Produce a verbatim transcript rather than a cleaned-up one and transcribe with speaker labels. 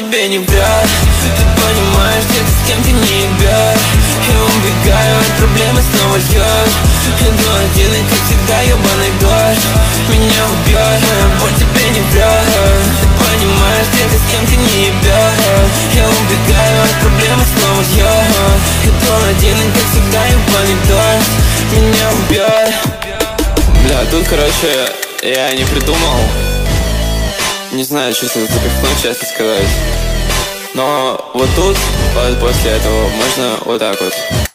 Speaker 1: тебе не вряд. Ты понимаешь, где-то с кем-то не ебешь. Я убегаю от проблемы, снова льешь. Иду один и, как всегда, ебаный дождь меня убьет, моя боль тебе не врет. Ты понимаешь, где-то с кем-то не ебешь. Я убегаю от проблемы, снова льешь. Иду один и, как всегда, ебаный дождь меня убьет. Бля, тут, короче, я не придумал. Не знаю, что это запихнуть, честно сказать. Но вот тут, вот после этого, можно вот так вот.